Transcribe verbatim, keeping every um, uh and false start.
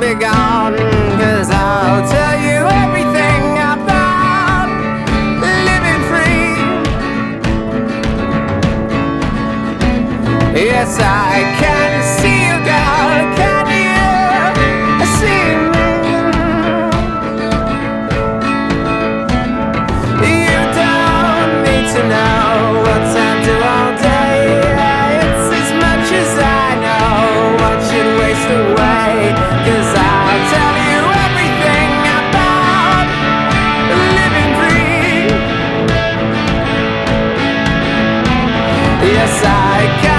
you're gone, 'cause I'll tell you everything about living free. Yes, I can see you, girl, can you see me? You don't need to know what time to all day. It's as much as I know what should waste away, 'cause I'll tell you everything about living free. Yes, I can.